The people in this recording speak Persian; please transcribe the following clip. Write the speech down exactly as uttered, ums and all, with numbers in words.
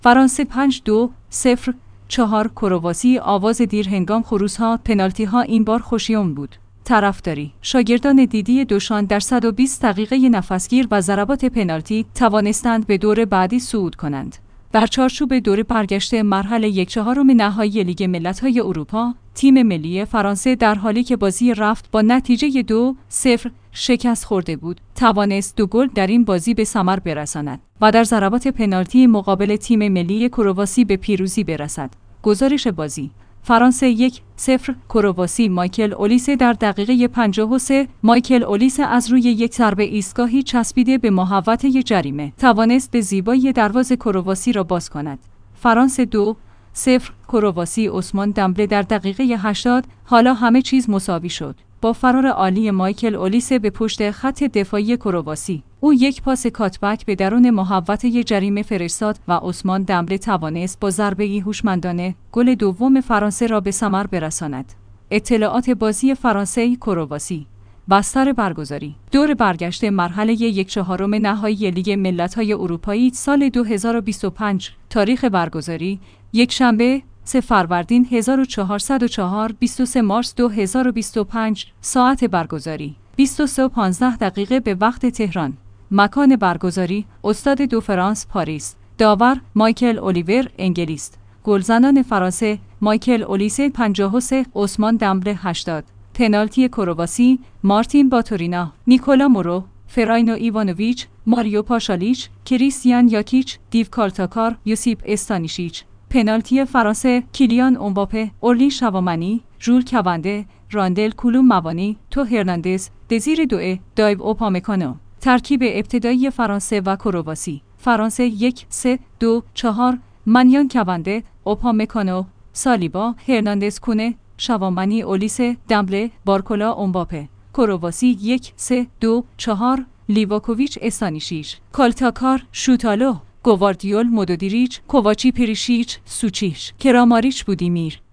فرانسه پنج دو صفر چهار کرواسی. آواز دیر هنگام خروس‌ها، پنالتی‌ها این بار خوشیوم بود. طرفداری شاگردان دیدی دوشان در صد و بیست دقیقه نفسگیر و ضربات پنالتی توانستند به دور بعدی صعود کنند. در چارچوب دور برگشته مرحله یک چهارم نهایی لیگ ملت‌های اروپا، تیم ملی فرانسه در حالی که بازی رفت با نتیجه دو صفر شکست خورده بود، توانست دو گل در این بازی به ثمر برساند و در ضربات پنالتی مقابل تیم ملی کرواسی به پیروزی برسد. گزارش بازی: فرانسه یک صفر کرواسی. مایکل اولیسه در دقیقه پنجاه و سه. مایکل اولیسه از روی یک ضربه ایستگاهی چسبیده به محوطه جریمه توانست به زیبایی دروازه کرواسی را باز کند. فرانسه دو صفر کرواسی. عثمان دمبله در دقیقه هشتاد. حالا همه چیز مساوی شد. با فرار عالی مایکل اولیسه به پشت خط دفاعی کرواسی، او یک پاس کاتبک به درون محوطه جریمه فرستاد و عثمان دمبله توانست با ضربه‌ای هوشمندانه گل دوم فرانسه را به ثمر برساند. اطلاعات بازی فرانسه کرواسی: بستر برگزاری: دور برگشته مرحله یک چهارم نهایی لیگ ملت‌های اروپایی سال دو هزار و بیست و پنج. تاریخ برگزاری: یک شنبه سه فروردین هزار و چهارصد و چهار. بیست و سه مارس دو هزار و بیست و پنج. ساعت برگزاری: بیست و سه و پانزده دقیقه به وقت تهران. مکان برگزاری: استاد دو فرانس، پاریس. داور: مایکل اولیور، انگلیس. گلزنان فرانسه: مایکل اولیسه پنجاه و سه، عثمان دمبله هشتاد. پنالتی کرواسی: مارتین باتورینا، نیکولا مورو، فراینو ایوانوویچ، ماریو پاشالیچ، کریستیان یاکیچ، دیو کارتاکار، یوسیپ استانیشیچ. پنالتی فرانسه: کیلیان امباپه، اورلی شوامنی، ژول کونده، راندل کولوم موانی، تو هرناندز، دزیر دوئه، دایو اوپامکانو. ترکیب ابتدایی فرانسه و کرواسی: فرانسه یک سه دو چهار. منیان کونده، اوپامکانو، سالیبا، هرناندز کونه، شوامنی اولیسه، دمبله، بارکولا امباپه. کرواسی یک سه دو چهار. لیواکوویچ استانیشیچ، کالتاکار، شوتالو، گواردیول مودودیریچ، کوواچی پریشیچ، سوچیچ، کراماریچ بودیمیر.